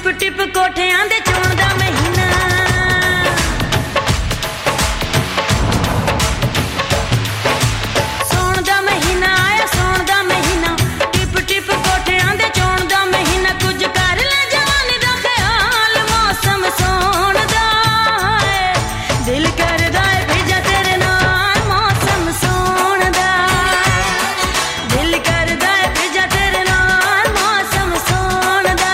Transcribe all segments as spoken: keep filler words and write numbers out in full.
tip tip कोठियां दे चोण दा महीना सोण दा महीना आया सोण दा महीना टिप टिप कोठियां दे चोण दा महीना कुछ कर ले जवानी दा ख्याल मौसम सोण दा दिल करदा है भेजा तेरे नाल मौसम सोण दा दिल करदा है भेजा तेरे नाल मौसम सोण दा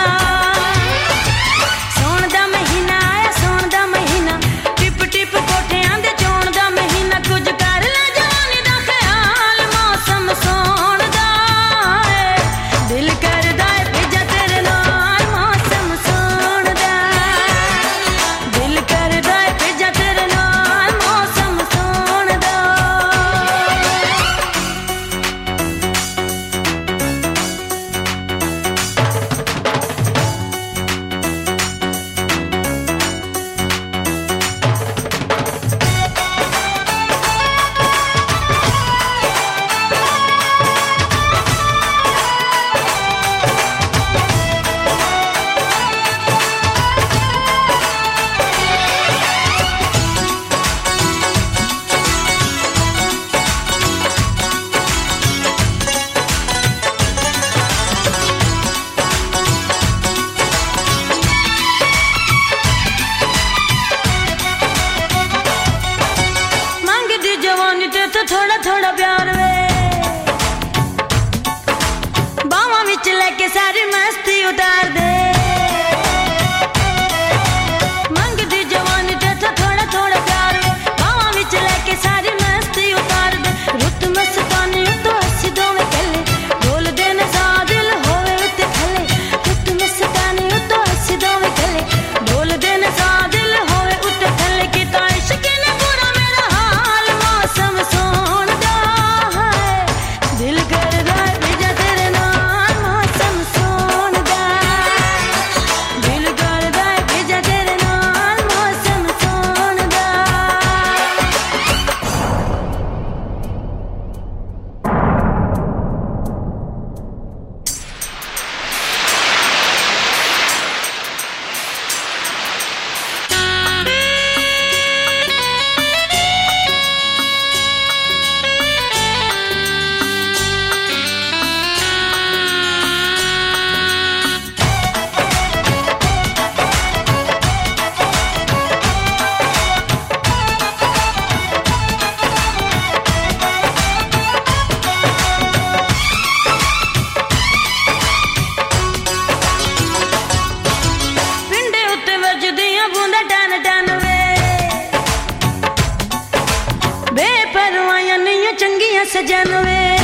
सोण दा महीना आया सोण दा महीना टिप टिप कोठियां दे चोण दा महीना कुछ कर ले जवानी दा ख्याल मौसम सोण दा दिल करदा है भेजा तेरे नाल मौसम सोण दा दिल करदा है भेजा तेरे नाल मौसम सोण दा मंगदी जवानी ते तो थोड़ा थोड़ा प्यार वे बावां विच लेके सारी मस्ती उतार दे मंगदी जवानी ते तो थोड़ा थोड़ा प्यार वे बावां विच लेके सारी मस्ती उतार दे रुत मस्तानी तो हसी दोवें कल्ले बोल दे न सा दिल होवे उत्ते थल्ले रुत मस्तानी तो हसी दोवें कल्ले बोल दे न सा दिल होवे उत्ते थल्ले किता इश्क ने बुरा मेरा हाल मौसम सोण दा है दिल करदा है भेजा तेरे नाल मौसम सोण दा दिल करदा है भेजा तेरे नाल मौसम सोण दा पिंडे उत्ते वजदियां बूंदा टन टन वे बेपरवाहियां नहीं चंगियां सजन वे